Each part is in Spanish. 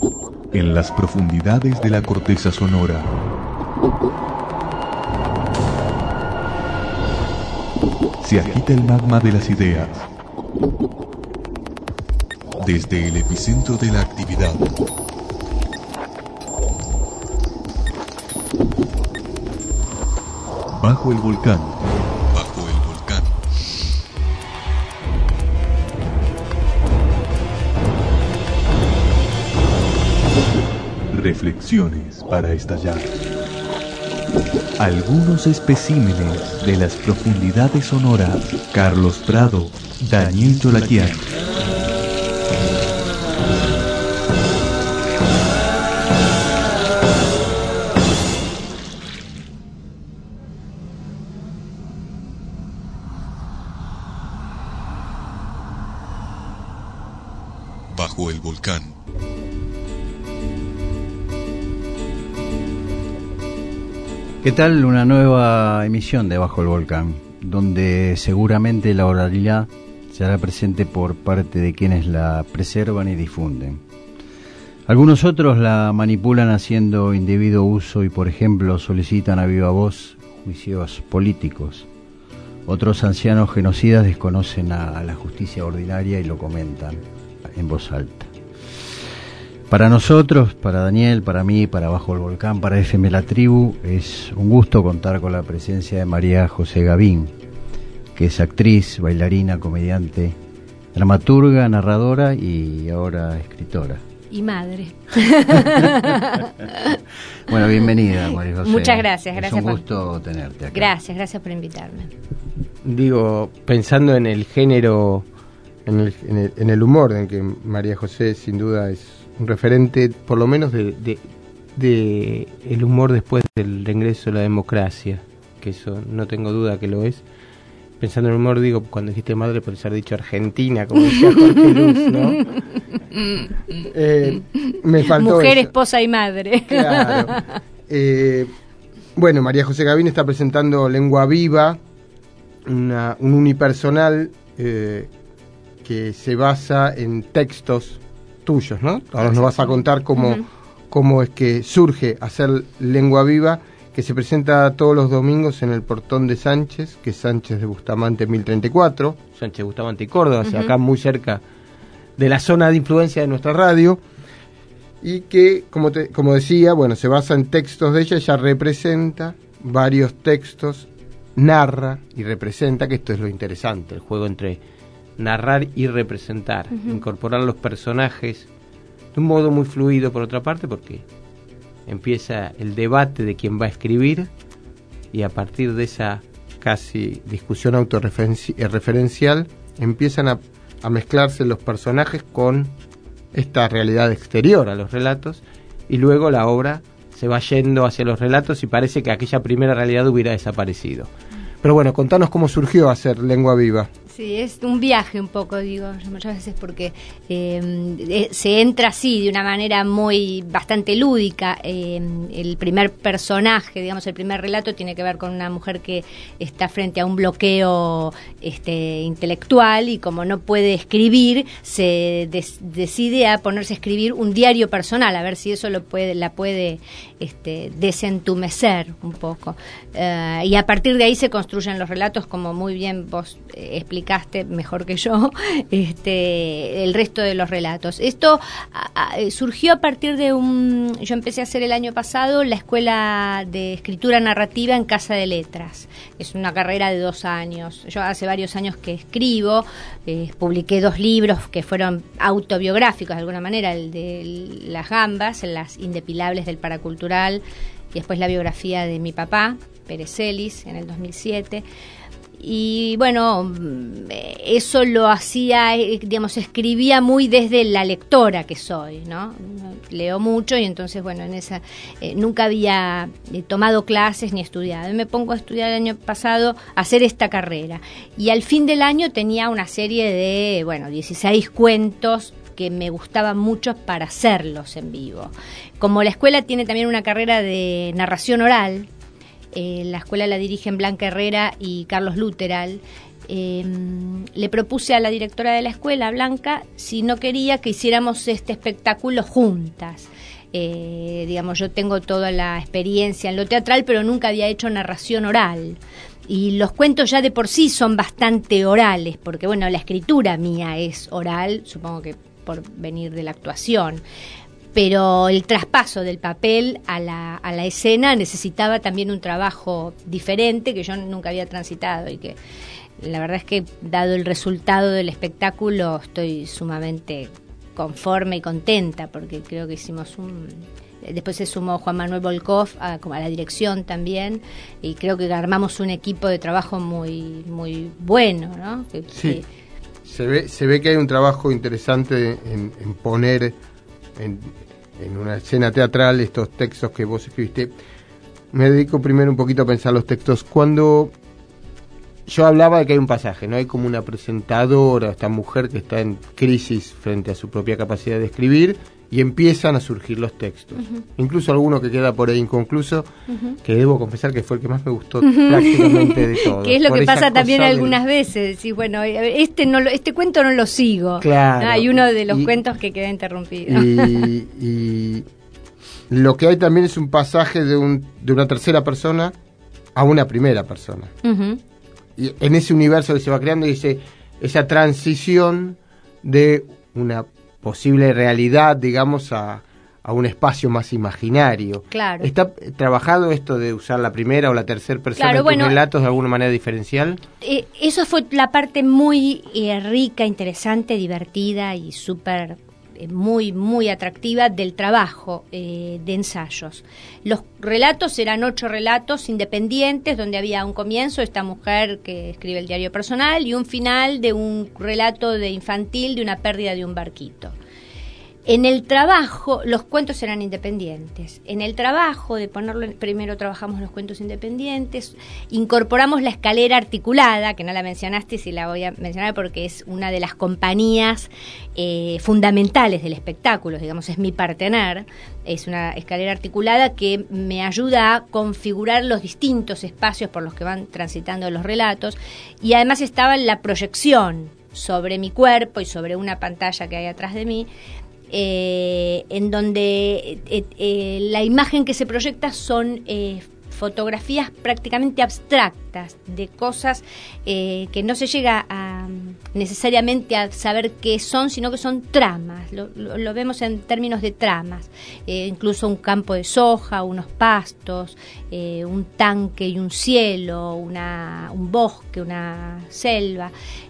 En las profundidades de la corteza sonora. Se agita el magma de las ideas. Desde el epicentro de la actividad. Bajo el volcán. Bajo el volcán. Reflexiones para estallar. Algunos especímenes de las profundidades sonoras. Carlos Prado, Daniel Cholaquian. Bajo el volcán. ¿Qué tal? Una nueva emisión de Bajo el Volcán, donde seguramente la oralidad se hará presente por parte de quienes la preservan y difunden. Algunos otros la manipulan haciendo indebido uso y, por ejemplo, solicitan a viva voz juicios políticos. Otros ancianos genocidas desconocen a la justicia ordinaria y lo comentan en voz alta. Para nosotros, para Daniel, para mí, para Bajo el Volcán, para FM La Tribu, es un gusto contar con la presencia de María José Gavín, que es actriz, bailarina, comediante, dramaturga, narradora y ahora escritora. Y madre. Bueno, bienvenida, María José. Muchas gracias. Es un gusto tenerte acá. Gracias por invitarme. Digo, pensando en el género, en el humor, en que María José sin duda es un referente, por lo menos de el humor después del regreso de la democracia, que eso no tengo duda que lo es. Pensando en el humor, digo, cuando dijiste madre, por haber dicho Argentina, como decía Jorge Luz, ¿no? Me faltó mujer, eso. Esposa y madre. Claro. Bueno, María José Gavín está presentando Lengua Viva, un unipersonal que se basa en textos tuyos, ¿no? Ahora nos vas a contar cómo es que surge hacer Lengua Viva, que se presenta todos los domingos en el Portón de Sánchez, que es Sánchez de Bustamante 1034, Sánchez Bustamante y Córdoba, o sea, acá muy cerca de la zona de influencia de nuestra radio, y que, como decía, bueno, se basa en textos de ella representa varios textos, narra y representa, que esto es lo interesante, el juego entre narrar y representar, incorporar los personajes de un modo muy fluido, por otra parte, porque empieza el debate de quién va a escribir y a partir de esa casi discusión autorreferencial empiezan a mezclarse los personajes con esta realidad exterior a los relatos, y luego la obra se va yendo hacia los relatos y parece que aquella primera realidad hubiera desaparecido. Pero bueno, contanos cómo surgió hacer Lengua Viva. Sí, es un viaje un poco, digo, muchas veces porque se entra así de una manera bastante lúdica. El primer personaje, digamos, el primer relato tiene que ver con una mujer que está frente a un bloqueo intelectual y como no puede escribir, se decide a ponerse a escribir un diario personal, a ver si eso la puede desentumecer un poco. Y a partir de ahí se construyen los relatos, como muy bien vos explicaste mejor que yo, el resto de los relatos. Esto surgió a partir de yo empecé a hacer el año pasado la Escuela de Escritura Narrativa en Casa de Letras. Es una carrera de 2 años. Yo hace varios años que escribo, publiqué 2 libros que fueron autobiográficos de alguna manera, el de Las Gambas, Las Indepilables del Paracultural, y después la biografía de mi papá, Pérez Celis, en el 2007. Y bueno, eso lo hacía, digamos, escribía muy desde la lectora que soy, ¿no? Leo mucho y entonces, bueno, en esa nunca había tomado clases ni estudiado. Y me pongo a estudiar el año pasado, a hacer esta carrera. Y al fin del año tenía una serie de, 16 cuentos que me gustaban mucho para hacerlos en vivo. Como la escuela tiene también una carrera de narración oral, la escuela la dirigen Blanca Herrera y Carlos Luteral, le propuse a la directora de la escuela, Blanca, si no quería que hiciéramos este espectáculo juntas. Digamos, yo tengo toda la experiencia en lo teatral, pero nunca había hecho narración oral. Y los cuentos ya de por sí son bastante orales, porque bueno, la escritura mía es oral, supongo que por venir de la actuación. Pero el traspaso del papel a la escena necesitaba también un trabajo diferente que yo nunca había transitado y que la verdad es que, dado el resultado del espectáculo, estoy sumamente conforme y contenta, porque creo que hicimos después se sumó Juan Manuel Volkov a la dirección también, y creo que armamos un equipo de trabajo muy muy bueno, ¿no? Sí. Se ve que hay un trabajo interesante en poner en una escena teatral estos textos que vos escribiste. Me dedico primero un poquito a pensar los textos. Cuando yo hablaba de que hay un pasaje, ¿no? Hay como una presentadora, esta mujer que está en crisis frente a su propia capacidad de escribir, y empiezan a surgir los textos. Uh-huh. Incluso alguno que queda por ahí inconcluso, uh-huh, que debo confesar que fue el que más me gustó prácticamente de todos. Que es lo que pasa también algunas veces. Y bueno, este cuento no lo sigo. Claro. Hay uno de los cuentos que queda interrumpido. Y lo que hay también es un pasaje de una tercera persona a una primera persona. Uh-huh. Y en ese universo que se va creando, dice esa transición de una posible realidad, digamos, a un espacio más imaginario. Claro. ¿Está trabajado esto de usar la primera o la tercera persona en tus relatos de alguna manera diferencial? Eso fue la parte muy rica, interesante, divertida y súper muy, muy atractiva del trabajo de ensayos. Los relatos eran 8 relatos independientes, donde había un comienzo, esta mujer que escribe el diario personal, y un final de un relato de infantil de una pérdida de un barquito. En el trabajo, los cuentos eran independientes. En el trabajo de ponerlo, primero trabajamos los cuentos independientes, incorporamos la escalera articulada, que no la mencionaste, y la voy a mencionar porque es una de las compañías fundamentales del espectáculo, digamos, es mi partener. Es una escalera articulada que me ayuda a configurar los distintos espacios por los que van transitando los relatos, y además estaba la proyección sobre mi cuerpo y sobre una pantalla que hay atrás de mí, en donde la imagen que se proyecta son fotografías prácticamente abstractas de cosas que no se llega necesariamente a saber qué son, sino que son tramas, lo vemos en términos de tramas, incluso un campo de soja, unos pastos, un tanque y un cielo, un bosque, una selva,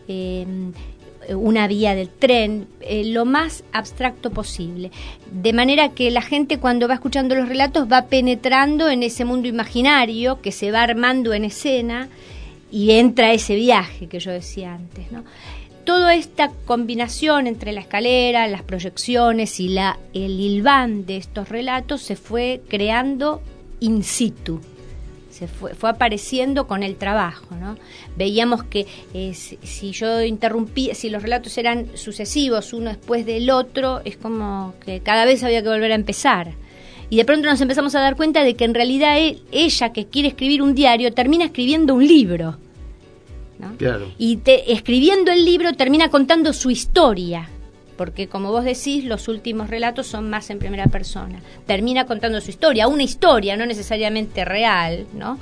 una vía del tren, lo más abstracto posible, de manera que la gente, cuando va escuchando los relatos, va penetrando en ese mundo imaginario que se va armando en escena y entra a ese viaje que yo decía antes, ¿no? Toda esta combinación entre la escalera, las proyecciones y el hilván de estos relatos se fue creando in situ. Se fue apareciendo con el trabajo, ¿no? Veíamos que si yo interrumpía, si los relatos eran sucesivos, uno después del otro, es como que cada vez había que volver a empezar. Y de pronto nos empezamos a dar cuenta de que en realidad ella, que quiere escribir un diario, termina escribiendo un libro, ¿no? Claro. Y escribiendo el libro termina contando su historia. Porque, como vos decís, los últimos relatos son más en primera persona. Termina contando su historia, una historia, no necesariamente real, ¿no?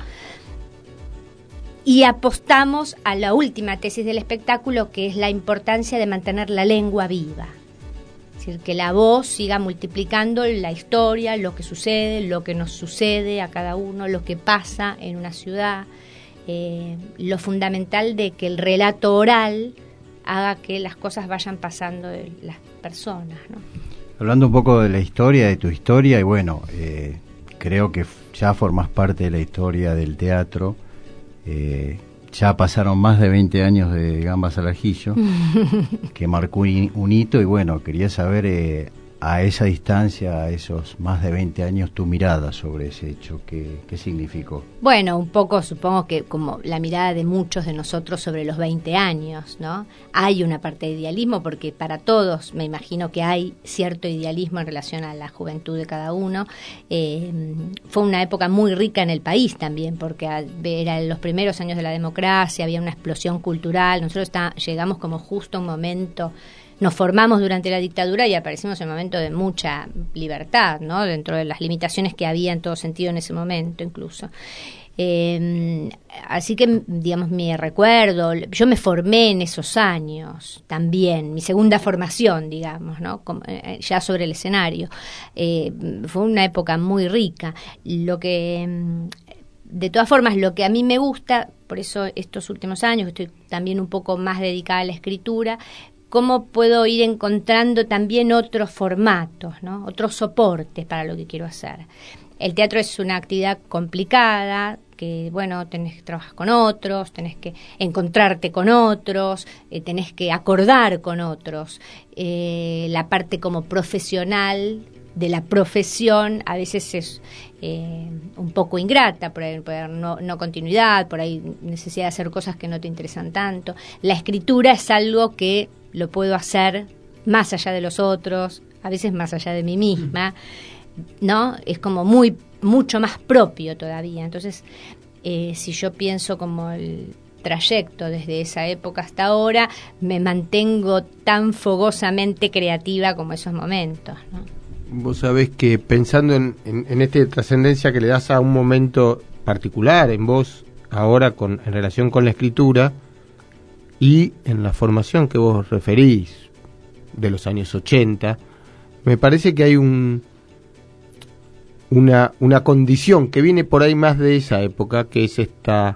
Y apostamos a la última tesis del espectáculo, que es la importancia de mantener la lengua viva. Es decir, que la voz siga multiplicando la historia, lo que sucede, lo que nos sucede a cada uno, lo que pasa en una ciudad. Lo fundamental de que el relato oral haga que las cosas vayan pasando de las personas, ¿no? Hablando un poco de la historia, de tu historia, y bueno, creo que ya formás parte de la historia del teatro, ya pasaron más de 20 años de Gambas al Ajillo, que marcó un hito, y bueno, quería saber a esa distancia, a esos más de 20 años, tu mirada sobre ese hecho? ¿Qué significó? Bueno, un poco supongo que como la mirada de muchos de nosotros sobre los 20 años, ¿no? Hay una parte de idealismo, porque para todos me imagino que hay cierto idealismo en relación a la juventud de cada uno. Fue una época muy rica en el país también, porque eran los primeros años de la democracia, había una explosión cultural. Nosotros llegamos como justo a un momento. Nos formamos durante la dictadura y aparecimos en un momento de mucha libertad, ¿no? Dentro de las limitaciones que había en todo sentido en ese momento incluso. Así que, digamos, mi recuerdo, yo me formé en esos años también, mi segunda formación, digamos, ¿no? Ya sobre el escenario. Fue una época muy rica. De todas formas, lo que a mí me gusta, por eso estos últimos años, que estoy también un poco más dedicada a la escritura, cómo puedo ir encontrando también otros formatos, ¿no? Otros soportes para lo que quiero hacer. El teatro es una actividad complicada, que, bueno, tenés que trabajar con otros, tenés que encontrarte con otros, tenés que acordar con otros. La parte como profesional de la profesión a veces es un poco ingrata, por ahí no continuidad, por ahí necesidad de hacer cosas que no te interesan tanto. La escritura es algo que lo puedo hacer más allá de los otros, a veces más allá de mí misma, ¿no? Es como mucho más propio todavía. Entonces, si yo pienso como el trayecto desde esa época hasta ahora, me mantengo tan fogosamente creativa como esos momentos, ¿no? Vos sabés que pensando en esta trascendencia que le das a un momento particular en vos, ahora en relación con la escritura, y en la formación que vos referís de los años 80, me parece que hay una condición que viene por ahí más de esa época, que es esta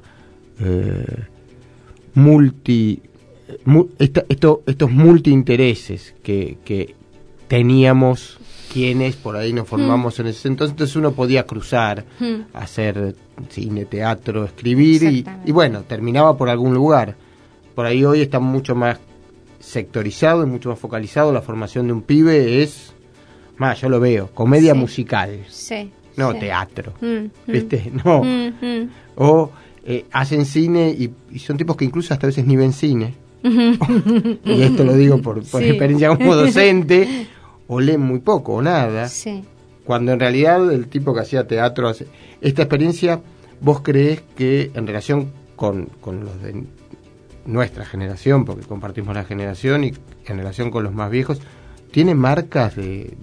estos multiintereses que teníamos quienes por ahí nos formamos en ese entonces. Uno podía cruzar, hacer cine, teatro, escribir y bueno, terminaba por algún lugar. Por ahí hoy está mucho más sectorizado y mucho más focalizado. La formación de un pibe es, más, yo lo veo, comedia musical, no teatro, ¿viste? No. O hacen cine y son tipos que incluso hasta a veces ni ven cine. Y esto lo digo por experiencia como docente. O leen muy poco o nada. Cuando en realidad el tipo que hacía teatro hace... Esta experiencia, ¿vos creés que en relación con los de nuestra generación, porque compartimos la generación, y en relación con los más viejos, tiene marcas de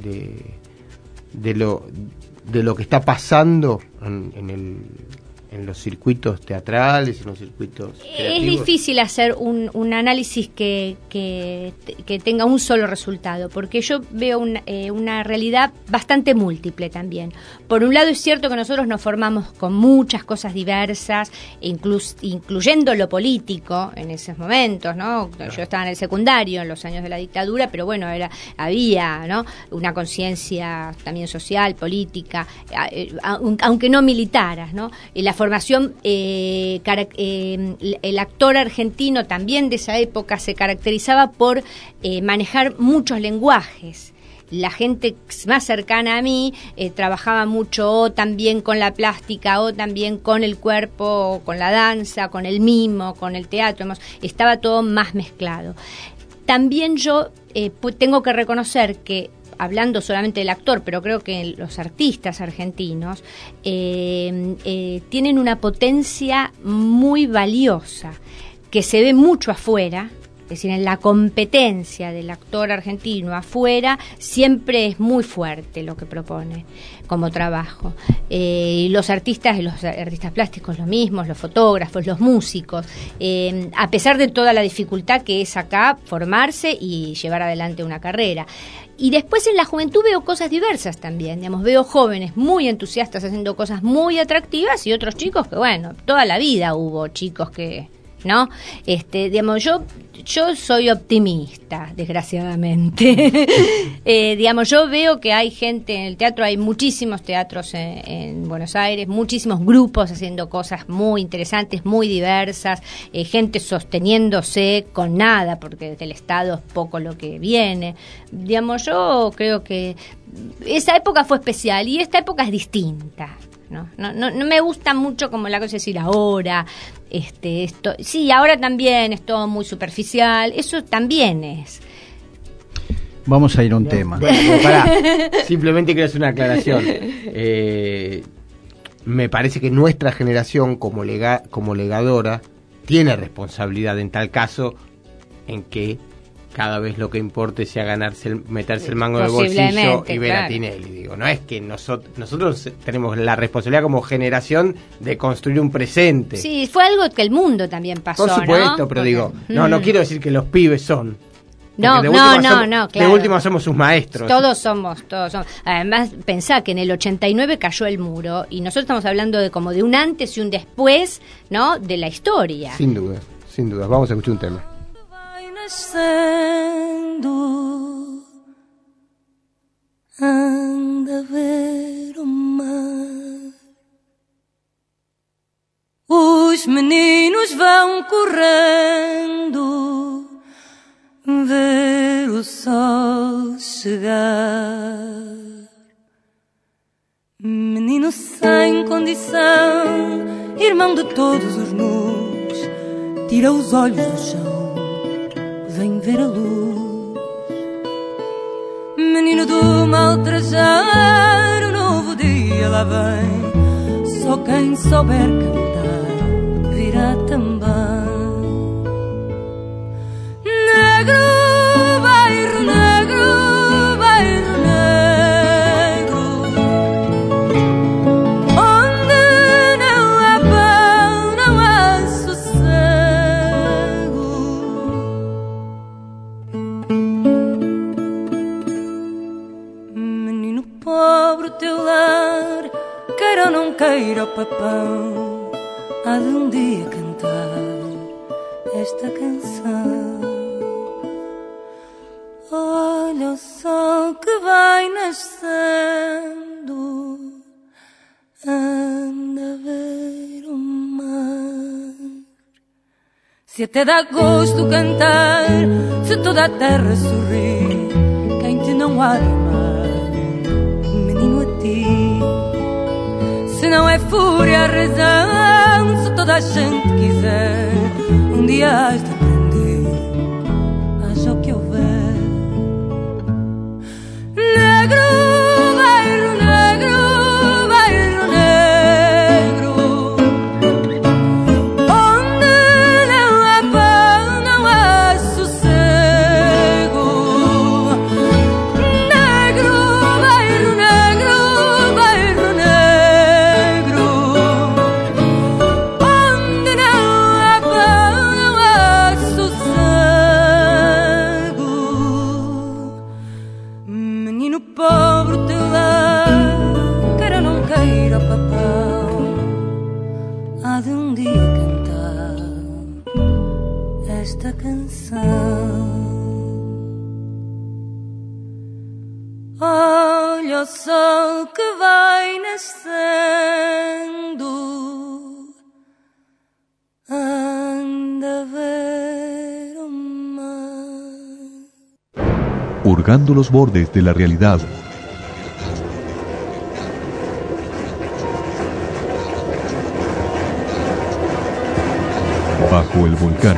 lo que está pasando en los circuitos teatrales, en los circuitos creativos? Es difícil hacer un análisis que tenga un solo resultado, porque yo veo una realidad bastante múltiple también. Por un lado es cierto que nosotros nos formamos con muchas cosas diversas, incluyendo lo político en esos momentos, ¿no? Yo estaba en el secundario en los años de la dictadura, pero bueno, había, ¿no?, una conciencia también social, política, aunque no militaras, ¿no? La formación, el actor argentino también de esa época se caracterizaba por manejar muchos lenguajes. La gente más cercana a mí trabajaba mucho o también con la plástica, o también con el cuerpo, o con la danza, con el mimo, con el teatro. Estaba todo más mezclado. También yo tengo que reconocer que, hablando solamente del actor, pero creo que los artistas argentinos tienen una potencia muy valiosa, que se ve mucho afuera. Es decir, en la competencia del actor argentino afuera siempre es muy fuerte lo que propone como trabajo. Y los artistas plásticos lo mismo, los fotógrafos, los músicos, a pesar de toda la dificultad que es acá formarse y llevar adelante una carrera. Y después en la juventud veo cosas diversas también, digamos, veo jóvenes muy entusiastas haciendo cosas muy atractivas y otros chicos que, bueno, toda la vida hubo chicos que ¿no? Digamos, yo soy optimista, desgraciadamente. Digamos, yo veo que hay gente en el teatro, hay muchísimos teatros en Buenos Aires, muchísimos grupos haciendo cosas muy interesantes, muy diversas, gente sosteniéndose con nada, porque desde el Estado es poco lo que viene. Digamos, yo creo que esa época fue especial y esta época es distinta. No me gusta mucho como la cosa de decir ahora, esto, sí, ahora también es todo muy superficial, eso también es. Vamos a ir a un tema. Bueno, pará, simplemente quiero hacer una aclaración. Me parece que nuestra generación como legadora tiene responsabilidad en tal caso en que cada vez lo que importe sea meterse el mango en el bolsillo y ver a Tinelli. Digo, no es que nosotros tenemos la responsabilidad como generación de construir un presente. Sí, fue algo que el mundo también pasó, por supuesto, ¿no? pero digo, no quiero decir que los pibes son. No, claro. De última somos sus maestros. Todos somos. Además, pensá que en el 89 cayó el muro y nosotros estamos hablando de como de un antes y un después, ¿no? De la historia. Sin duda. Vamos a escuchar un tema. Anda a ver o mar. Os meninos vão correndo ver o sol chegar. Menino sem condição, irmão de todos os nus, tira os olhos do chão, vem ver a luz. Menino do mal trajar, o novo dia lá vem. Só quem souber cantar virá também. Negro, bairro negro, bairro negro, onde não há pão, não há sossego. Menino pobre, o teu lar, queira ou não queira o papão, há de um dia cantar esta canção. Olha o sol que vai nascendo, anda a ver o mar. Se até dá gosto cantar, se toda a terra sorrir, quem te não há de amar, menino, a ti. Se não é fúria a razão, se toda a gente quiser, um dia has de aprender, haja o que houver. Negro, bairro negro, bairro negro, onde não há pão, não há sossego. Negro, bairro negro, bairro negro, onde não há pão, não há sossego. Menino pobre, o teu lar, queira ou não queira o papão, há de um dia cantar esta canção. Olha o sol que vai nascendo, anda a ver o mar. Hurgando los bordes de la realidad. Bajo el volcán.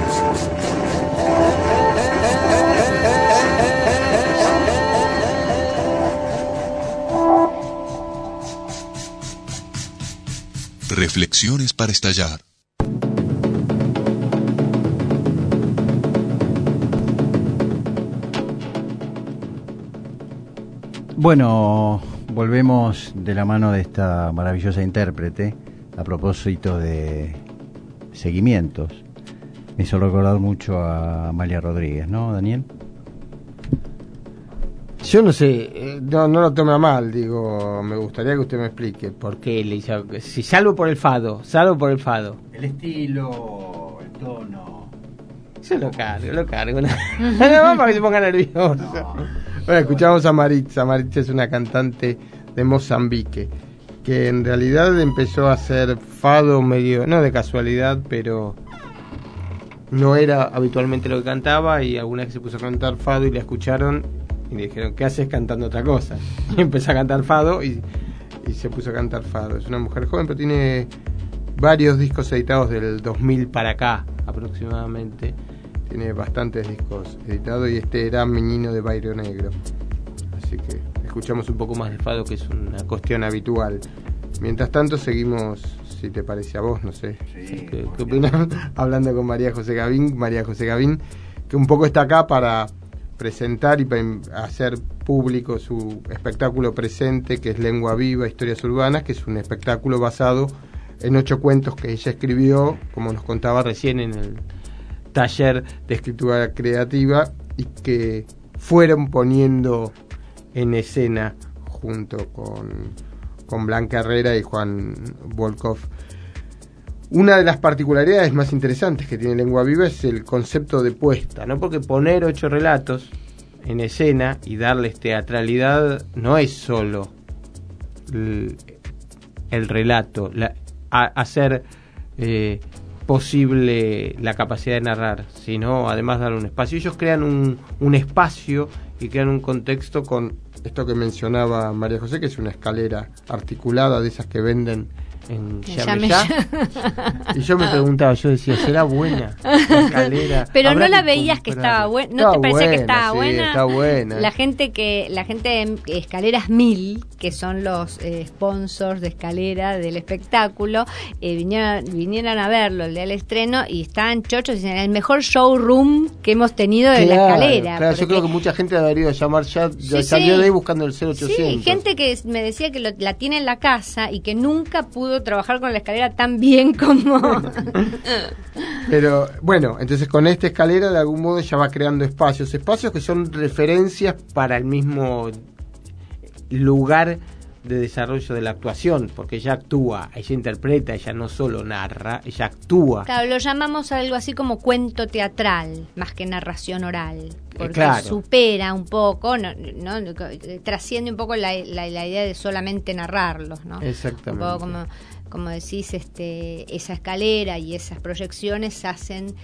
Reflexiones para estallar. Bueno, volvemos de la mano de esta maravillosa intérprete a propósito de seguimientos. Me hizo recordar mucho a Amalia Rodríguez, ¿no, Daniel? Yo no sé, no lo tome a mal, digo, me gustaría que usted me explique por qué le hizo, si salvo por el fado. El estilo, el tono. Yo lo cargo. Nada más para que se ponga nervioso. No. Bueno, escuchamos a Maritza. Maritza es una cantante de Mozambique que en realidad empezó a hacer fado medio, no de casualidad, pero no era habitualmente lo que cantaba, y alguna vez se puso a cantar fado y la escucharon y le dijeron, ¿qué haces cantando otra cosa? Y empezó a cantar fado y se puso a cantar fado. Es una mujer joven, pero tiene varios discos editados del 2000 para acá aproximadamente. Tiene bastantes discos editados y este era Menino de Bairro Negro. Así que escuchamos un poco más de fado, que es una cuestión habitual. Mientras tanto seguimos, si te parece a vos, no sé, Sí, ¿qué opinas? Hablando con María José Gavín, que un poco está acá para presentar y para hacer público su espectáculo presente, que es Lengua Viva, Historias Urbanas, que es un espectáculo basado en 8 cuentos que ella escribió, como nos contaba recién en el taller de escritura creativa, y que fueron poniendo en escena junto con Blanca Herrera y Juan Volkov. Una de las particularidades más interesantes que tiene Lengua Viva es el concepto de puesta, ¿no? Porque poner 8 relatos en escena y darles teatralidad no es solo el relato, hacer posible la capacidad de narrar, sino además dar un espacio. Ellos crean un espacio y crean un contexto con esto que mencionaba María José, que es una escalera articulada de esas que venden en Yameyá. Y yo me preguntaba, yo decía, ¿será buena la escalera? Pero no la veías que estaba buena, ¿no te parecía que estaba sí, buena? Está buena. La gente de Escaleras 1000, que son los sponsors de escalera del espectáculo, vinieron a verlo el día del estreno y estaban chochos y dicen, el mejor showroom que hemos tenido de la escalera. Claro, yo creo que mucha gente debería llamar ya salió de ahí buscando el 0800. Sí, gente que me decía que la tiene en la casa y que nunca pudo trabajar con la escalera tan bien como... Pero bueno, entonces con esta escalera de algún modo ella va creando espacios que son referencias para el mismo lugar de desarrollo de la actuación, porque ella actúa, ella interpreta, ella no solo narra, ella actúa. Claro, lo llamamos algo así como cuento teatral, más que narración oral, porque claro, supera un poco, no, trasciende un poco la idea de solamente narrarlos, ¿no? Exactamente. Un poco como decís, esa escalera y esas proyecciones hacen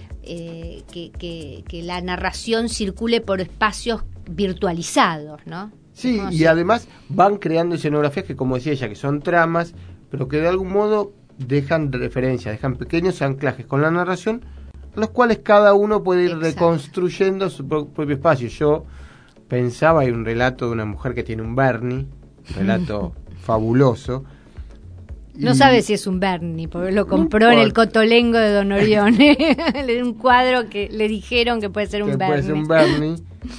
que la narración circule por espacios virtualizados, ¿no? Sí, y además van creando escenografías que, como decía ella, que son tramas, pero que de algún modo dejan referencias, dejan pequeños anclajes con la narración, los cuales cada uno puede ir reconstruyendo su propio espacio. Yo pensaba, hay un relato de una mujer que tiene un Bernie, un relato fabuloso. No sabe si es un Bernie, porque lo compró en el Cotolengo de Don Orione. Un cuadro que le dijeron que puede ser un Bernie. Puede ser un Bernie.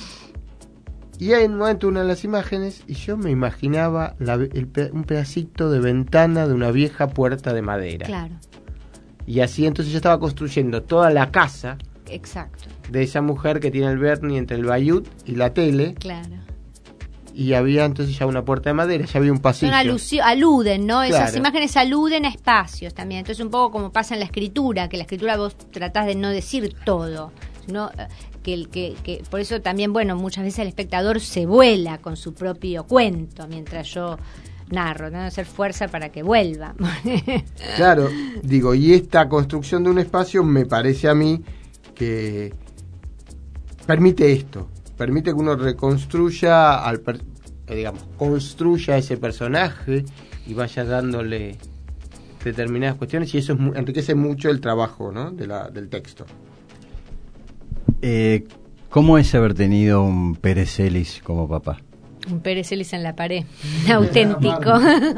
Y hay en un momento una de las imágenes, y yo me imaginaba un pedacito de ventana de una vieja puerta de madera. Claro. Y así entonces yo estaba construyendo toda la casa. Exacto. De esa mujer que tiene el Bernie entre el bayut y la tele. Claro. Y había entonces ya una puerta de madera, ya había un pasillo. Aluden, ¿no? Claro. Esas imágenes aluden a espacios también. Entonces un poco como pasa en la escritura, que la escritura vos tratás de no decir todo, sino que por eso también, bueno, muchas veces el espectador se vuela con su propio cuento mientras yo narro, ¿no? Hacer fuerza para que vuelva. Claro, digo, y esta construcción de un espacio me parece a mí que permite esto. Permite que uno reconstruya, construya ese personaje y vaya dándole determinadas cuestiones, y eso enriquece mucho el trabajo, ¿no? del texto. ¿Cómo es haber tenido un Pérez Celis como papá? Un Pérez Celis en la pared, auténtico.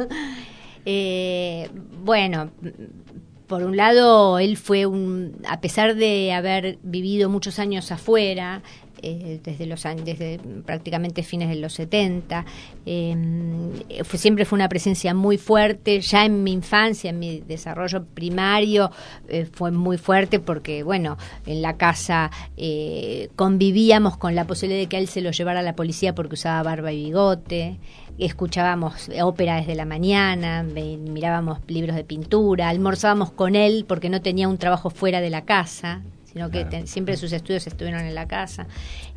Bueno, por un lado, él fue a pesar de haber vivido muchos años afuera, desde prácticamente fines de los 70. Siempre fue una presencia muy fuerte. Ya en mi infancia, en mi desarrollo primario, fue muy fuerte porque, bueno, en la casa convivíamos con la posibilidad de que a él se lo llevara a la policía porque usaba barba y bigote. Escuchábamos ópera desde la mañana, mirábamos libros de pintura, almorzábamos con él porque no tenía un trabajo fuera de la casa, sino que siempre sus estudios estuvieron en la casa.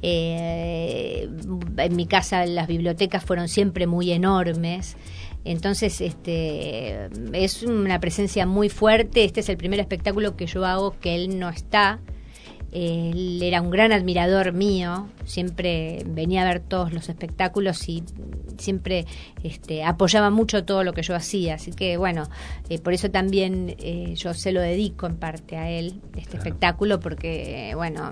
En mi casa las bibliotecas fueron siempre muy enormes. Entonces es una presencia muy fuerte. Este es el primer espectáculo que yo hago que él no está. Él era un gran admirador mío, siempre venía a ver todos los espectáculos y siempre apoyaba mucho todo lo que yo hacía, así que bueno, por eso también yo se lo dedico en parte a él, espectáculo, porque bueno,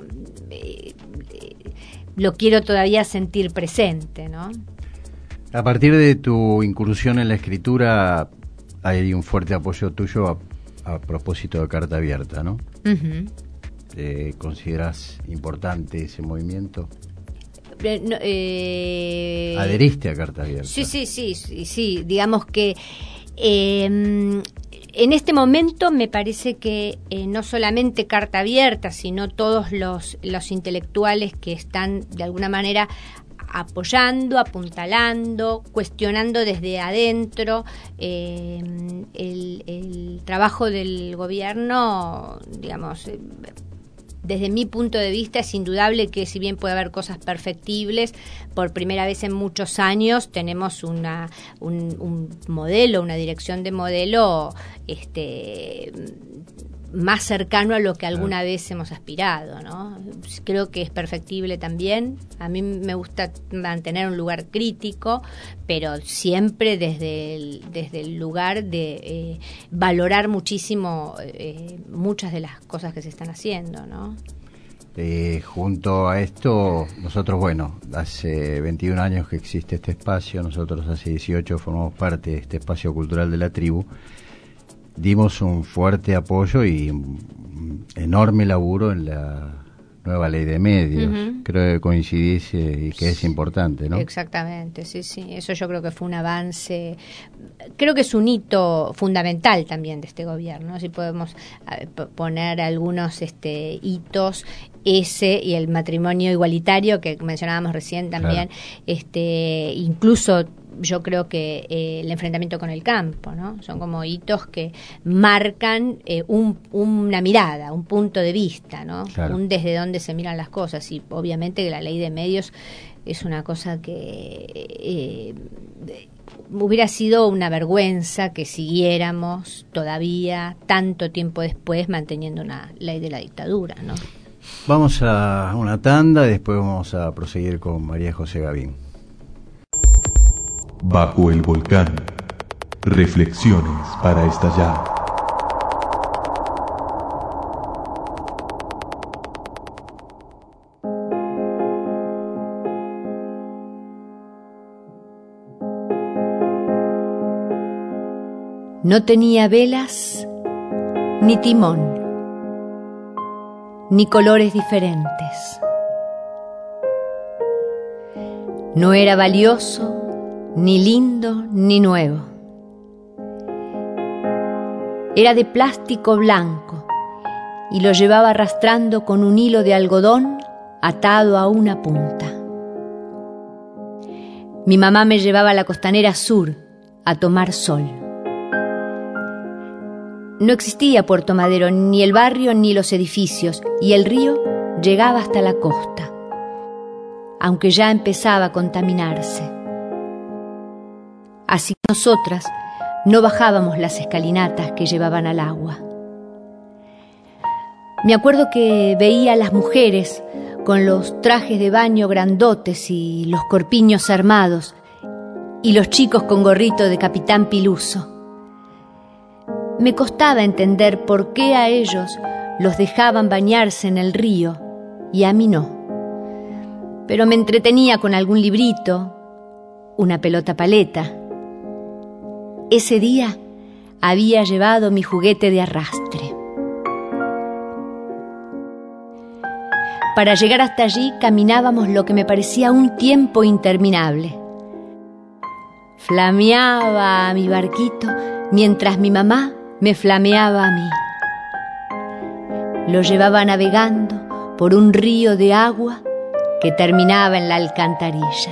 lo quiero todavía sentir presente, ¿no? A partir de tu incursión en la escritura hay un fuerte apoyo tuyo a propósito de Carta Abierta, ¿no? Uh-huh. ¿Consideras importante ese movimiento? ¿Adheriste a Carta Abierta? Sí. Digamos que en este momento me parece que no solamente Carta Abierta, sino todos los intelectuales que están de alguna manera apoyando, apuntalando, cuestionando desde adentro el trabajo del gobierno, digamos, desde mi punto de vista es indudable que si bien puede haber cosas perfectibles, por primera vez en muchos años tenemos un modelo, una dirección de modelo más cercano a lo que alguna vez hemos aspirado, ¿no? Creo que es perfectible también. A mí me gusta mantener un lugar crítico, pero siempre desde el lugar de valorar muchísimo muchas de las cosas que se están haciendo, ¿no? Junto a esto, nosotros, bueno, hace 21 años que existe este espacio, nosotros hace 18 formamos parte de este espacio cultural de la tribu. Dimos un fuerte apoyo y un enorme laburo en la nueva ley de medios. Uh-huh. Creo que coincidís y que es importante, ¿no? Exactamente, sí. Eso yo creo que fue un avance. Creo que es un hito fundamental también de este gobierno, ¿no? Si podemos poner algunos hitos, ese y el matrimonio igualitario que mencionábamos recién también, claro. Incluso yo creo que el enfrentamiento con el campo, ¿no? Son como hitos que marcan una mirada, un punto de vista, ¿no? Claro. Un desde dónde se miran las cosas. Y obviamente la ley de medios es una cosa que hubiera sido una vergüenza que siguiéramos todavía tanto tiempo después manteniendo una ley de la dictadura, ¿no? Vamos a una tanda y después vamos a proseguir con María José Gavín. Bajo el volcán. Reflexiones para estallar. No tenía velas ni timón, ni colores diferentes. No era valioso, ni lindo, ni nuevo. Era de plástico blanco y lo llevaba arrastrando con un hilo de algodón atado a una punta. Mi mamá me llevaba a la costanera sur a tomar sol. No existía Puerto Madero, ni el barrio ni los edificios, y el río llegaba hasta la costa, aunque ya empezaba a contaminarse. Así que nosotras no bajábamos las escalinatas que llevaban al agua. Me acuerdo que veía a las mujeres con los trajes de baño grandotes y los corpiños armados, y los chicos con gorrito de Capitán Piluso. Me costaba entender por qué a ellos los dejaban bañarse en el río y a mí no. Pero me entretenía con algún librito, una pelota paleta. Ese día había llevado mi juguete de arrastre. Para llegar hasta allí caminábamos lo que me parecía un tiempo interminable. Flameaba a mi barquito mientras mi mamá me flameaba a mí. Lo llevaba navegando por un río de agua que terminaba en la alcantarilla.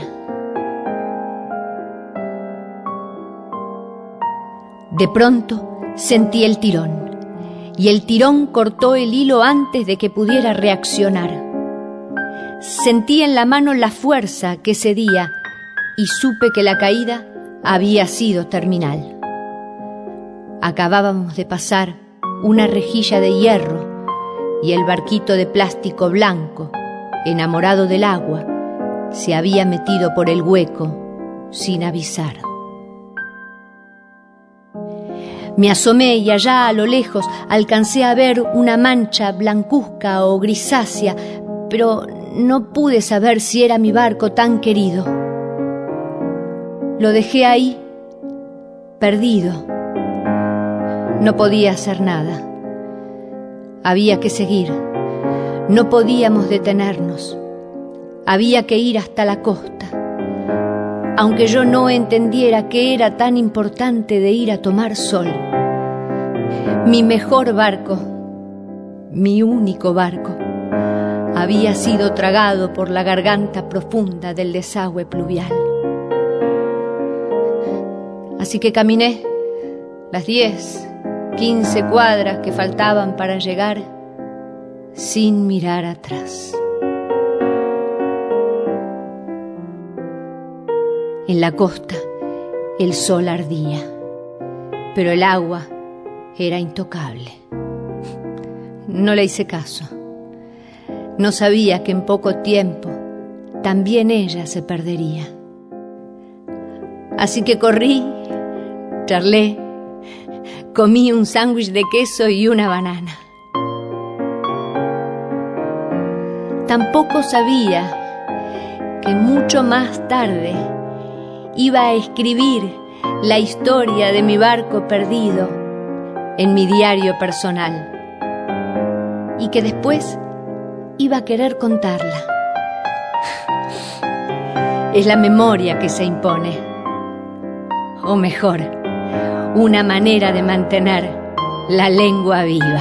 De pronto sentí el tirón, y el tirón cortó el hilo antes de que pudiera reaccionar. Sentí en la mano la fuerza que cedía y supe que la caída había sido terminal. Acabábamos de pasar una rejilla de hierro y el barquito de plástico blanco, enamorado del agua, se había metido por el hueco sin avisar. Me asomé y allá a lo lejos alcancé a ver una mancha blancuzca o grisácea, pero no pude saber si era mi barco tan querido. Lo dejé ahí, perdido. No podía hacer nada. Había que seguir. No podíamos detenernos. Había que ir hasta la costa. Aunque yo no entendiera qué era tan importante de ir a tomar sol. Mi mejor barco, mi único barco, había sido tragado por la garganta profunda del desagüe pluvial. Así que caminé las 10, 15 cuadras que faltaban para llegar sin mirar atrás. En la costa el sol ardía, pero el agua era intocable. No le hice caso. No sabía que en poco tiempo también ella se perdería. Así que corrí, charlé, comí un sándwich de queso y una banana. Tampoco sabía que mucho más tarde iba a escribir la historia de mi barco perdido en mi diario personal y que después iba a querer contarla. Es la memoria que se impone, o mejor, una manera de mantener la lengua viva.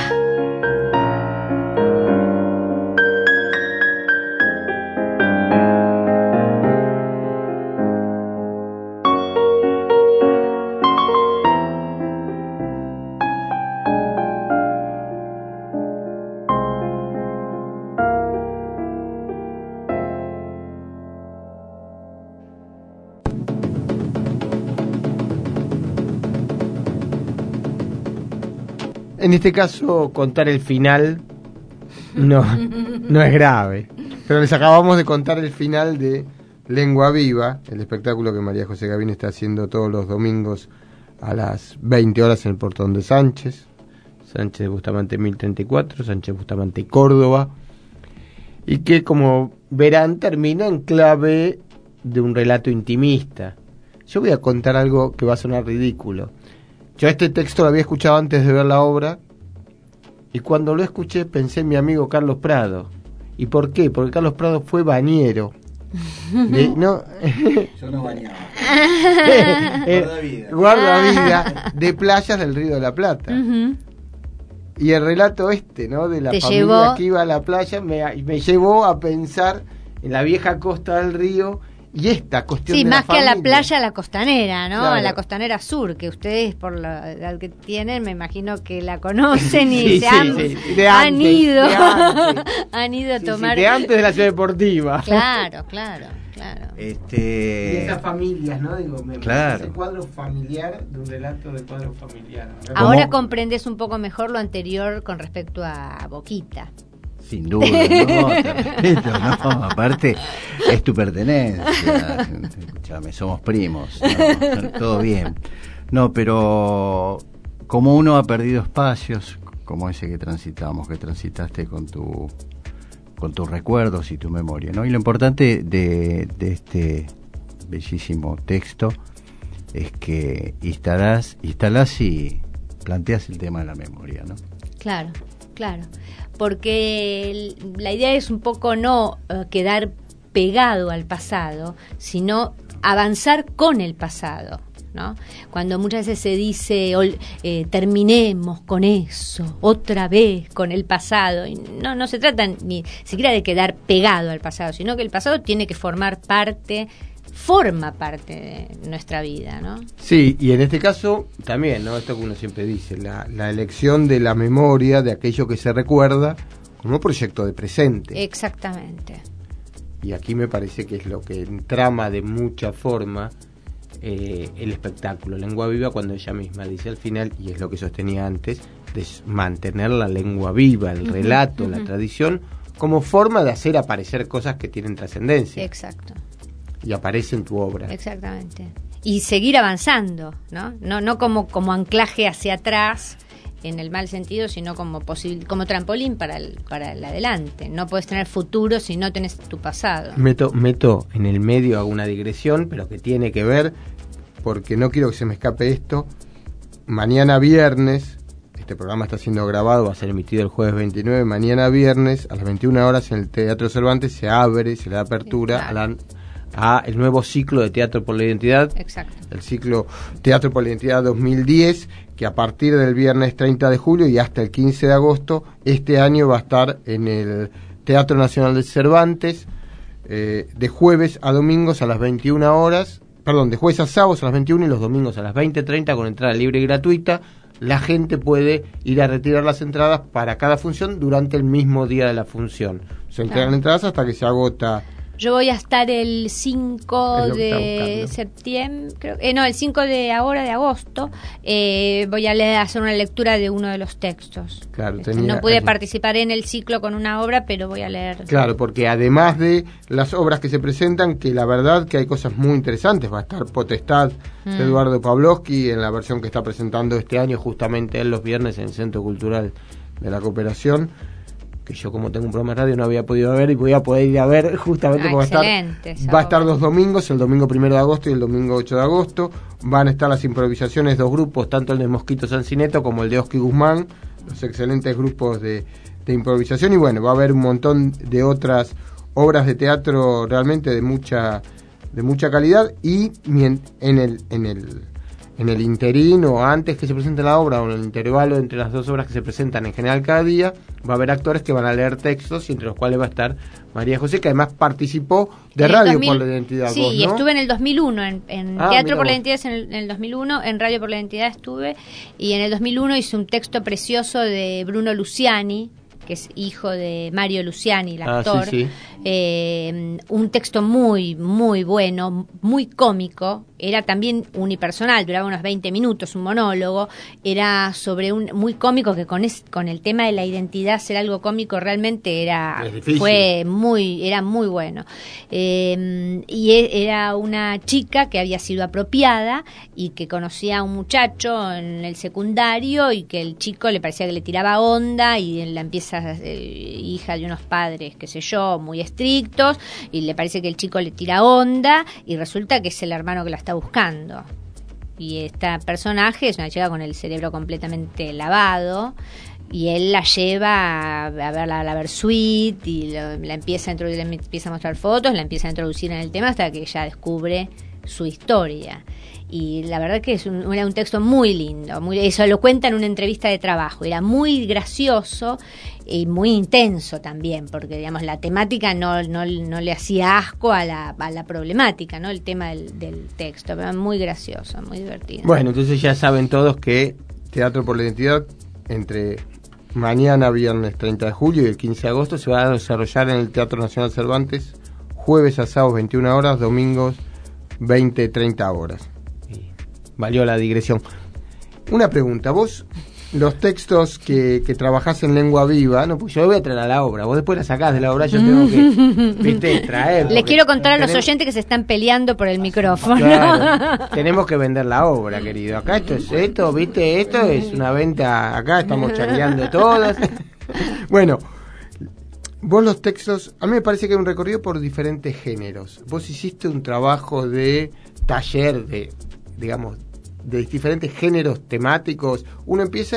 En este caso, contar el final no es grave. Pero les acabamos de contar el final de Lengua Viva, el espectáculo que María José Gavín está haciendo todos los domingos a las 20 horas en el Portón de Sánchez Bustamante 1034, Sánchez Bustamante Córdoba, y que, como verán, termina en clave de un relato intimista. Yo voy a contar algo que va a sonar ridículo. Yo este texto lo había escuchado antes de ver la obra, y cuando lo escuché pensé en mi amigo Carlos Prado. ¿Y por qué? Porque Carlos Prado fue bañero. Yo no bañaba. Guardavida de playas del Río de la Plata. Uh-huh. Y el relato ¿no? De la Te familia llevó... que iba a la playa me llevó a pensar en la vieja costa del río. Y esta cuestión sí, de más la que a la familia. playa, a la costanera, ¿no? Claro. A la costanera sur, que ustedes, por la edad que tienen, me imagino que la conocen y Sí, se sí, han, sí. De han antes, ido, de antes. han ido a Sí, tomar... sí, de antes de la ciudad deportiva. Claro. Y esas familias, ¿no? Digo, Claro. ese cuadro familiar de un relato de cuadro familiar, ¿no? Ahora comprendes un poco mejor lo anterior con respecto a Boquita. Sin duda, no, te respeto, no, aparte es tu pertenencia, escúchame, somos primos, no, todo bien. No, pero como uno ha perdido espacios, como ese que transitaste con tus recuerdos y tu memoria, ¿no? Y lo importante de este bellísimo texto es que instalás y planteas el tema de la memoria, ¿no? Claro. Claro, porque la idea es un poco no quedar pegado al pasado, sino avanzar con el pasado, ¿no? Cuando muchas veces se dice terminemos con eso, otra vez con el pasado, y no se trata ni siquiera de quedar pegado al pasado, sino que el pasado tiene que forma parte de nuestra vida, ¿no? Sí, y en este caso también, ¿no? Esto que uno siempre dice, la elección de la memoria, de aquello que se recuerda, como proyecto de presente. Exactamente. Y aquí me parece que es lo que trama de mucha forma el espectáculo. Lengua viva, cuando ella misma dice al final, y es lo que sostenía antes, de mantener la lengua viva, el relato, la tradición, como forma de hacer aparecer cosas que tienen trascendencia. Exacto. Y aparece en tu obra. Exactamente. Y seguir avanzando, ¿no? No como anclaje hacia atrás, en el mal sentido, sino como trampolín para el adelante. No puedes tener futuro si no tenés tu pasado. Meto en el medio, hago una digresión, pero que tiene que ver, porque no quiero que se me escape esto. Mañana viernes, este programa está siendo grabado, va a ser emitido el jueves 29, mañana viernes a las 21 horas en el Teatro Cervantes se le da apertura a el nuevo ciclo de Teatro por la Identidad. Exacto. El ciclo Teatro por la Identidad 2010, que a partir del viernes 30 de julio y hasta el 15 de agosto, este año va a estar en el Teatro Nacional de Cervantes, de jueves a domingos a las 21 horas, de jueves a sábados a las 21 y los domingos a las 20:30 con entrada libre y gratuita. La gente puede ir a retirar las entradas para cada función durante el mismo día de la función. Se entregan entradas hasta que se agota. Yo voy a estar el 5 de septiembre, el 5 de agosto, voy a hacer una lectura de uno de los textos. Claro, no pude participar en el ciclo con una obra, pero voy a leer. Claro, porque además de las obras que se presentan, que la verdad que hay cosas muy interesantes, va a estar Potestad de Eduardo Pavlovsky en la versión que está presentando este año, justamente él los viernes en el Centro Cultural de la Cooperación, que yo como tengo un programa de radio no había podido ver y voy a poder ir a ver justamente porque va a estar 2 domingos, el domingo 1 de agosto y el domingo 8 de agosto. Van a estar las improvisaciones, 2 grupos, tanto el de Mosquito Sancineto como el de Oski Guzmán, los excelentes grupos de improvisación, y bueno, va a haber un montón de otras obras de teatro realmente de mucha calidad, y en el interín o antes que se presente la obra o en el intervalo entre las 2 obras que se presentan en general cada día, va a haber actores que van a leer textos, y entre los cuales va a estar María José, que además participó de Radio por la Identidad. Sí, vos, ¿no? Y estuve en el 2001, en Teatro por la Identidad en el 2001, en Radio por la Identidad estuve, y en el 2001 hice un texto precioso de Bruno Luciani, que es hijo de Mario Luciani, el actor. Sí. Un texto muy, muy bueno, muy cómico. Era también unipersonal, duraba unos 20 minutos, un monólogo. Era sobre muy cómico, que con el tema de la identidad, hacer algo cómico realmente era muy bueno. Era una chica que había sido apropiada y que conocía a un muchacho en el secundario, y que el chico le parecía que le tiraba onda, y la empieza hija de unos padres, qué sé yo, muy estrictos, y le parece que el chico le tira onda, y resulta que es el hermano que la está buscando. Y esta personaje es una chica con el cerebro completamente lavado, y él la lleva a verla a la Versuit, y le empieza a mostrar fotos, la empieza a introducir en el tema hasta que ella descubre su historia. Y la verdad que era un texto muy lindo, eso lo cuenta en una entrevista de trabajo, era muy gracioso y muy intenso también, porque digamos la temática no le hacía asco a la problemática, ¿no? El tema del texto, pero muy gracioso, muy divertido. Bueno, entonces ya saben todos que Teatro por la Identidad, entre mañana viernes 30 de julio y el 15 de agosto, se va a desarrollar en el Teatro Nacional Cervantes, jueves a sábados 21 horas, domingos 20-30 horas. Valió la digresión. Una pregunta, vos, los textos que trabajás en lengua viva, no, pues yo voy a traer a la obra, vos después la sacás de la obra, yo tengo que traer. Les quiero contar a los oyentes que se están peleando por el micrófono. Claro, tenemos que vender la obra, querido. Acá esto es una venta, acá estamos charleando todas. Bueno, vos los textos, a mí me parece que hay un recorrido por diferentes géneros. Vos hiciste un trabajo de taller de diferentes géneros temáticos. Uno empieza y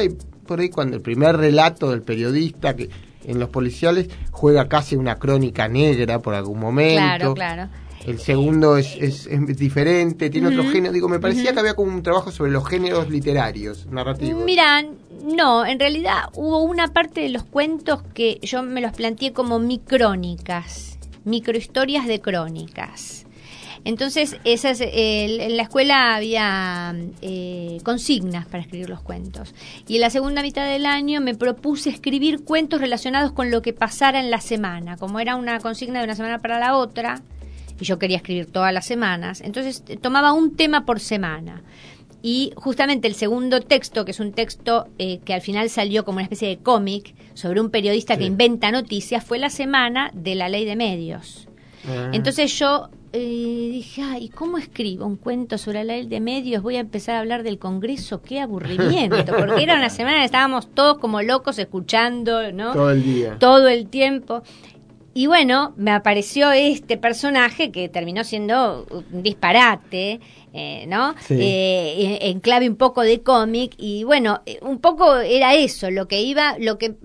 por ahí cuando el primer relato del periodista que en los policiales juega casi una crónica negra por algún momento. Claro. El segundo es diferente, tiene otro género. Digo, me parecía que había como un trabajo sobre los géneros literarios, narrativos. Mirá, no, en realidad hubo una parte de los cuentos que yo me los planteé como micrónicas, microhistorias de crónicas. Entonces, en la escuela había consignas para escribir los cuentos. Y en la segunda mitad del año me propuse escribir cuentos relacionados con lo que pasara en la semana. Como era una consigna de una semana para la otra, y yo quería escribir todas las semanas, entonces tomaba un tema por semana. Y justamente el segundo texto, que es un texto que al final salió como una especie de cómic sobre un periodista que inventa noticias, fue la semana de la ley de medios. Entonces yo dije, ¿y cómo escribo un cuento sobre la ley de medios? Voy a empezar a hablar del Congreso, qué aburrimiento, porque era una semana que estábamos todos como locos escuchando, ¿no? Todo el día. Todo el tiempo. Y bueno, me apareció este personaje que terminó siendo un disparate, ¿no? Sí. En clave un poco de cómic, y bueno, un poco era eso, lo que iba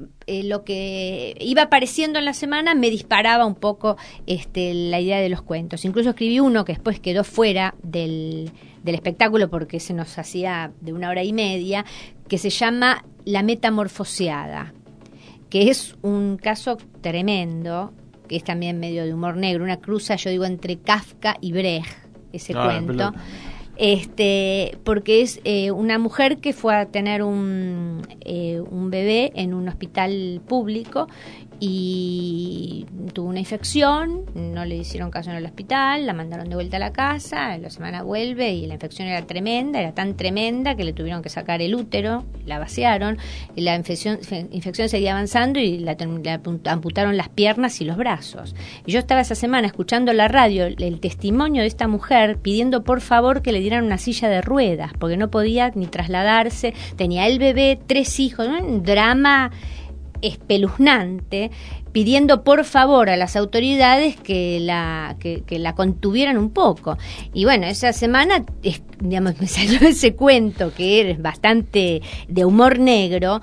apareciendo en la semana me disparaba un poco la idea de los cuentos. Incluso escribí uno que después quedó fuera del espectáculo porque se nos hacía de 1 hora y media, que se llama La Metamorfoseada, que es un caso tremendo, que es también medio de humor negro, una cruza, yo digo, entre Kafka y Brecht, ese cuento. Porque es una mujer que fue a tener un bebé en un hospital público y tuvo una infección, no le hicieron caso en el hospital, la mandaron de vuelta a la casa, en la semana vuelve y la infección era tremenda, era tan tremenda que le tuvieron que sacar el útero, la vaciaron, y la infección seguía avanzando y le amputaron las piernas y los brazos. Y yo estaba esa semana escuchando la radio el testimonio de esta mujer pidiendo por favor que le dieran una silla de ruedas, porque no podía ni trasladarse, tenía el bebé, 3 hijos, ¿no? Un drama espeluznante, pidiendo por favor a las autoridades que la contuvieran un poco. Y bueno, esa semana digamos, me salió ese cuento que es bastante de humor negro,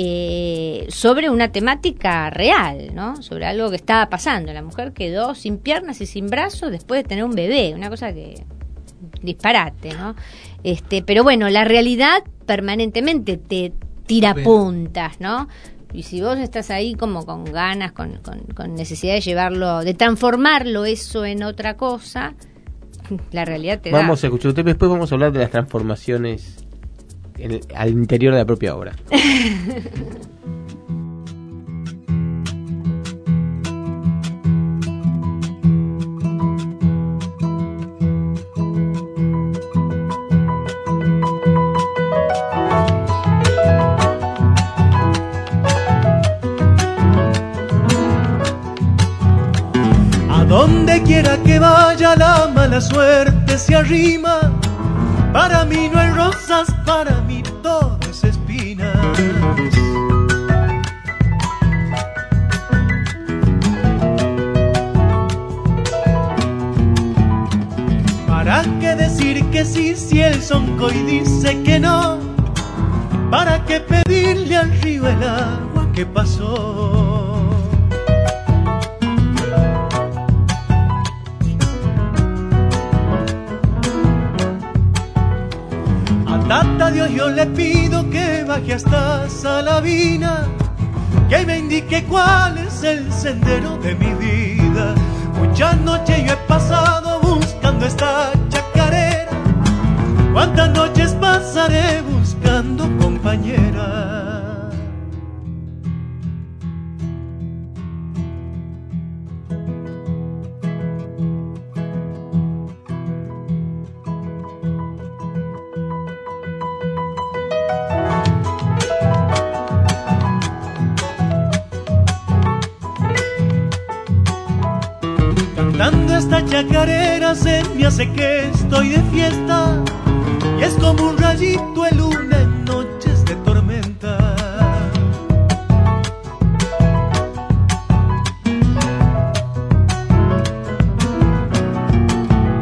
sobre una temática real, ¿no? Sobre algo que estaba pasando. La mujer quedó sin piernas y sin brazos después de tener un bebé, una cosa que disparate, ¿no? Pero bueno, la realidad permanentemente te tira puntas, ¿no? Y si vos estás ahí como con ganas, con necesidad de llevarlo, de transformarlo eso en otra cosa, la realidad te da. Vamos a escuchar usted, después vamos a hablar de las transformaciones al interior de la propia obra. Donde quiera que vaya la mala suerte se arrima. Para mí no hay rosas, para mí todo es espinas. ¿Para qué decir que sí si el soncoy dice que no? ¿Para qué pedirle al río el agua que pasó? Tata Dios, yo le pido que baje hasta Salavina, que me indique cuál es el sendero de mi vida. Muchas noches yo he pasado buscando esta chacarera, cuántas noches pasaré buscando compañera. Cantando esta chacarera se me hace que estoy de fiesta, y es como un rayito de luna en noches de tormenta.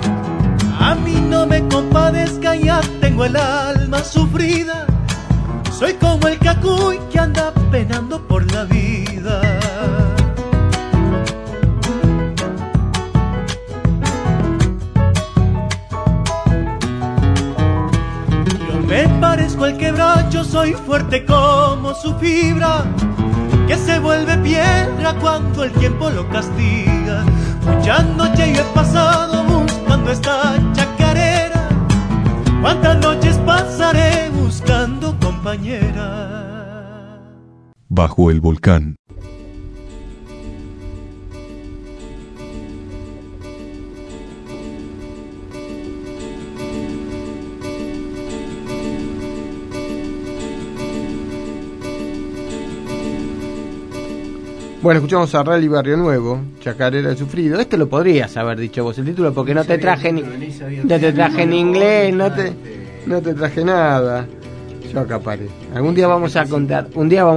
A mí no me compadezca, ya tengo el alma sufrida, Soy como el cacuy que anda penando por la vida. Yo me parezco al quebracho, soy fuerte como su fibra, que se vuelve piedra cuando el tiempo lo castiga. Muchas noches yo he pasado buscando esta chacarera, cuántas noches pasaré buscando compañera. Bajo el volcán. Bueno, escuchamos a Rally Barrio Nuevo, Chacarera del Sufrido. Este lo podrías haber dicho vos el título, porque no te traje ni, no te traje en inglés, no te traje nada. Yo acaparé. Un día vamos a contar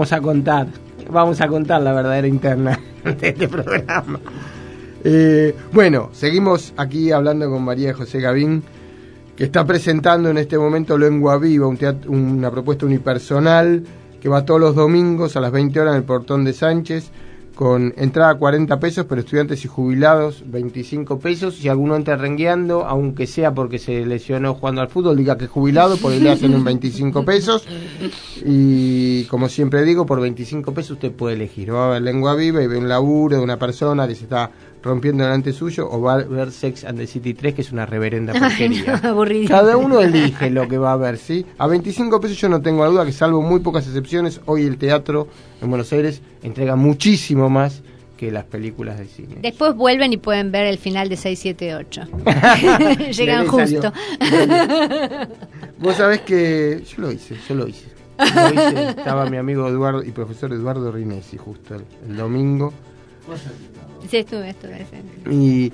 la verdadera interna de este programa. Bueno, seguimos aquí hablando con María José Gavín, que está presentando en este momento Lengua Viva, una propuesta unipersonal que va todos los domingos a las 20 horas en el Portón de Sánchez, con entrada 40 pesos, pero estudiantes y jubilados 25 pesos. Si alguno entra rengueando, aunque sea porque se lesionó jugando al fútbol, diga que es jubilado, porque le hacen un 25 pesos. Y como siempre digo, por 25 pesos usted puede elegir. Va a ver Lengua Viva y ve un laburo de una persona que se está rompiendo delante suyo, o va a ver Sex and the City 3, que es una reverenda porquería. No, cada uno elige lo que va a ver, ¿sí? A 25 pesos yo no tengo la duda que, salvo muy pocas excepciones, hoy el teatro en Buenos Aires entrega muchísimo más que las películas de cine. Después vuelven y pueden ver el final de 678. Llegan justo. Vos sabés que yo lo hice. Estaba mi amigo Eduardo y profesor Eduardo Rinesi justo el domingo. Sí, estuve. Y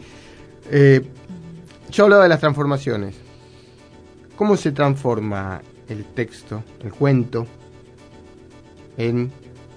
yo hablaba de las transformaciones. ¿Cómo se transforma el texto, el cuento, en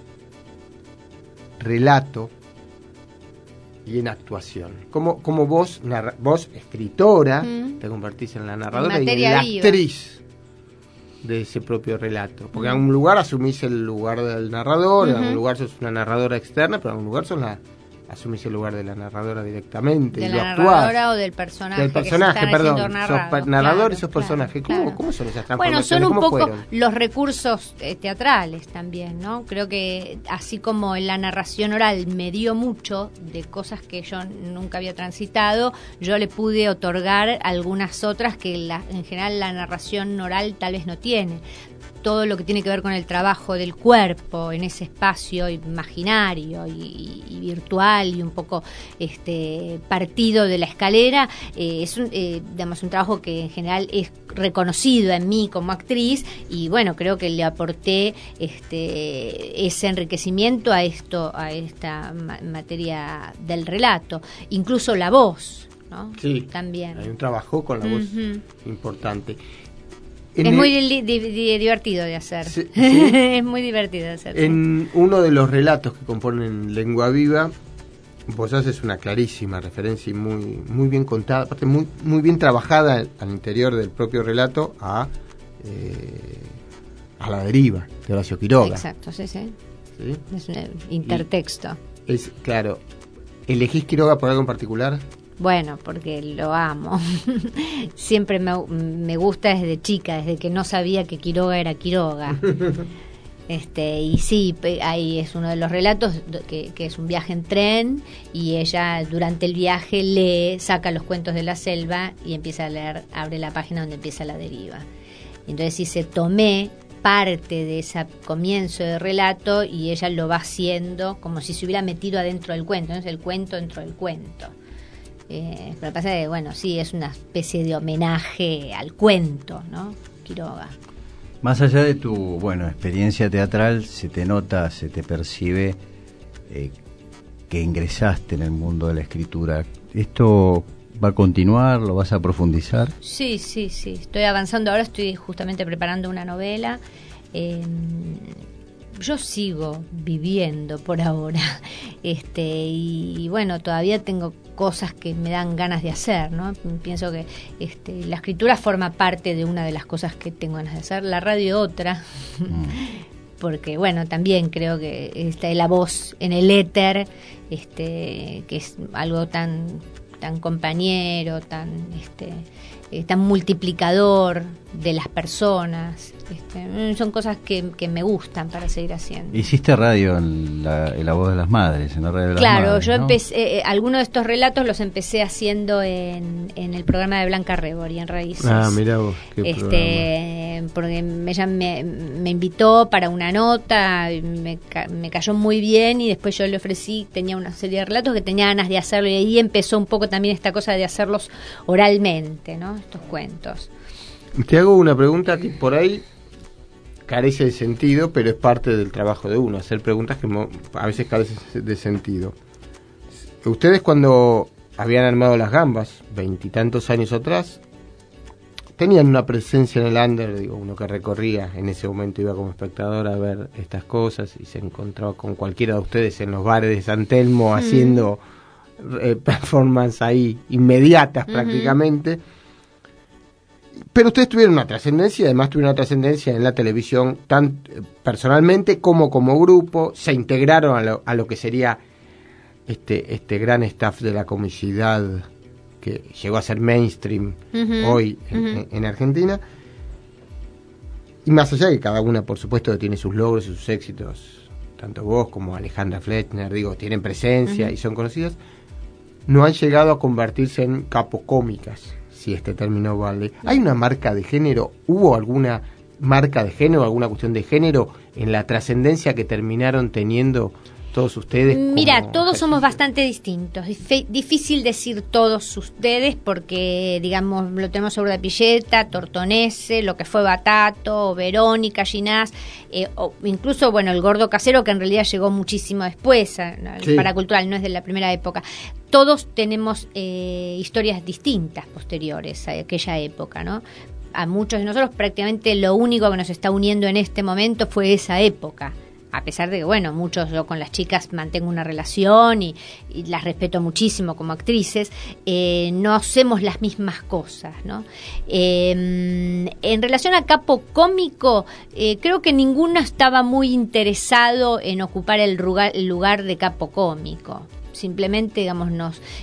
relato y en actuación? ¿Cómo vos, escritora, te convertís en la narradora y en la actriz de ese propio relato? Porque en algún lugar asumís el lugar del narrador, en algún lugar sos una narradora externa, pero en algún lugar asumís el lugar de la narradora directamente. De y la lo narradora o del personaje. Del personaje, perdón. Sos narrador y sos claro, personaje. claro. ¿Cómo son esas transformaciones? Bueno, son un poco fueron? los recursos teatrales también, ¿no? Creo que así como en la narración oral me dio mucho de cosas que yo nunca había transitado, yo le pude otorgar algunas otras que en general la narración oral tal vez no tiene. Todo lo que tiene que ver con el trabajo del cuerpo en ese espacio imaginario y virtual y un poco partido de la escalera, es un trabajo que en general es reconocido en mí como actriz, y bueno, creo que le aporté ese enriquecimiento a esta materia del relato, incluso la voz, ¿no? Sí, también hay un trabajo con la voz importante. Es muy divertido de hacer. Sí. Es muy divertido de hacer. En uno de los relatos que componen Lengua Viva, vos haces una clarísima referencia y muy bien contada, aparte muy bien trabajada al interior del propio relato, a La Deriva, de Horacio Quiroga. Exacto, sí. ¿Sí? Es un intertexto. Claro. ¿Elegís Quiroga por algo en particular? Bueno, porque lo amo. Siempre me gusta desde chica, desde que no sabía que Quiroga era Quiroga. Y sí, ahí es uno de los relatos que es un viaje en tren, y ella durante el viaje saca los cuentos de la selva y empieza a leer, abre la página donde empieza La Deriva. Entonces sí se tomé parte de ese comienzo de relato y ella lo va haciendo como si se hubiera metido adentro del cuento. Entonces el cuento dentro del cuento. Pero pasa que, bueno, sí, es una especie de homenaje al cuento, ¿no? Quiroga. Más allá de tu, experiencia teatral, se te nota, se te percibe que ingresaste en el mundo de la escritura. ¿Esto va a continuar? ¿Lo vas a profundizar? Sí, estoy avanzando. Ahora estoy justamente preparando una novela. Yo sigo viviendo por ahora, y bueno, todavía tengo cosas que me dan ganas de hacer, ¿no? Pienso que la escritura forma parte de una de las cosas que tengo ganas de hacer, la radio otra, porque bueno, también creo que la voz en el éter, que es algo tan compañero, tan multiplicador de las personas. Son cosas que me gustan para seguir haciendo. Hiciste radio en la voz de las madres, en la radio de las madres. Claro, yo ¿no? empecé, algunos de estos relatos los empecé haciendo en el programa de Blanca Rebori, en Raíces. Ah, mira vos, qué programa. Porque ella me invitó para una nota, me cayó muy bien y después yo le ofrecí, tenía una serie de relatos que tenía ganas de hacerlo y ahí empezó un poco también esta cosa de hacerlos oralmente, ¿no? Estos cuentos. Te hago una pregunta que por ahí carece de sentido, pero es parte del trabajo de uno, hacer preguntas que a veces carecen de sentido. Ustedes cuando habían armado Las Gambas, 20 y tantos años atrás, tenían una presencia en el under, digo, uno que recorría, en ese momento iba como espectador a ver estas cosas y se encontraba con cualquiera de ustedes en los bares de San Telmo haciendo performance ahí, inmediatas prácticamente. Pero ustedes tuvieron una trascendencia, además tuvieron una trascendencia en la televisión, tan personalmente como grupo, se integraron a lo que sería este gran staff de la comicidad que llegó a ser mainstream hoy en Argentina. Y más allá de que cada una, por supuesto, tiene sus logros y sus éxitos, tanto vos como Alejandra Fletner, digo, tienen presencia y son conocidas, no han llegado a convertirse en capocómicas, si este término vale. ¿Hay una marca de género? ¿Hubo alguna marca de género, alguna cuestión de género en la trascendencia que terminaron teniendo todos ustedes? Mira, todos somos bastante distintos. Difícil decir todos ustedes porque, digamos, lo tenemos sobre la Pilleta, Tortonese, lo que fue Batato, Verónica, Ginás, o incluso, bueno, el Gordo Casero, que en realidad llegó muchísimo después, al Paracultural, no es de la primera época. Todos tenemos historias distintas posteriores a aquella época, ¿no? A muchos de nosotros prácticamente lo único que nos está uniendo en este momento fue esa época. A pesar de que, bueno, yo con las chicas mantengo una relación y las respeto muchísimo como actrices, no hacemos las mismas cosas, ¿no? En relación a capo cómico, creo que ninguno estaba muy interesado en ocupar el lugar de capo cómico. Simplemente, digamos,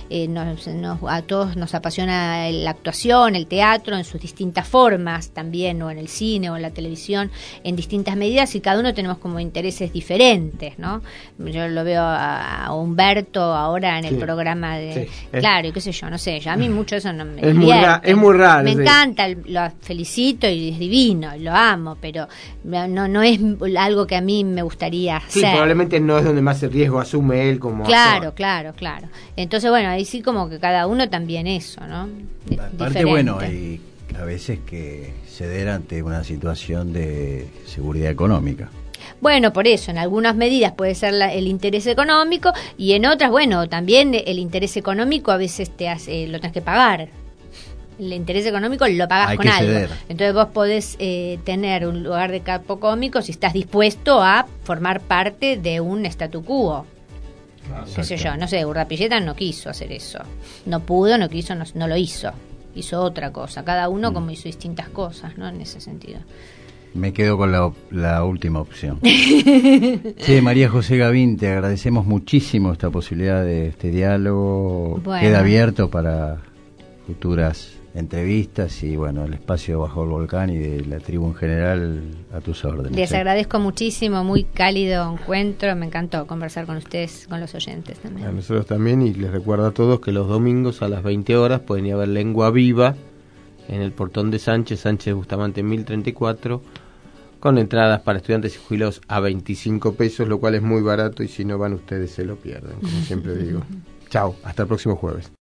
a todos nos apasiona la actuación, el teatro en sus distintas formas también, o en el cine o en la televisión, en distintas medidas, y cada uno tenemos como intereses diferentes, ¿no? Yo lo veo a Humberto ahora en el programa de... Claro, y qué sé yo, no sé, a mí mucho eso no me divierte. Es muy raro. Me encanta, lo felicito y es divino, lo amo, pero no es algo que a mí me gustaría hacer. Sí, probablemente no es donde más el riesgo asume él como actor. Claro. Entonces, bueno, ahí sí como que cada uno también eso, ¿no? Aparte, diferente. bueno, hay a veces que ceder ante una situación de seguridad económica. Bueno, por eso, en algunas medidas puede ser el interés económico y en otras, bueno, también el interés económico a veces lo tenés que pagar. El interés económico lo pagas con algo. Ceder. Entonces vos podés tener un lugar de capo cómico si estás dispuesto a formar parte de un statu quo. Qué sé yo, no sé, Urdapilleta no quiso hacer eso. No pudo, no quiso, no lo hizo. Hizo otra cosa. Cada uno como hizo distintas cosas, ¿no? En ese sentido. Me quedo con la última opción. Sí, María José Gavín, te agradecemos muchísimo esta posibilidad de este diálogo. Bueno. Queda abierto para futuras entrevistas y bueno, el espacio Bajo el Volcán y de la tribu en general a tus órdenes. Les agradezco muchísimo, muy cálido encuentro, me encantó conversar con ustedes, con los oyentes también. A nosotros también, y les recuerdo a todos que los domingos a las 20 horas pueden ir a ver Lengua Viva en el Portón de Sánchez Bustamante 1034, con entradas para estudiantes y jubilados a 25 pesos, lo cual es muy barato y si no van ustedes se lo pierden, como siempre digo. Chao, hasta el próximo jueves.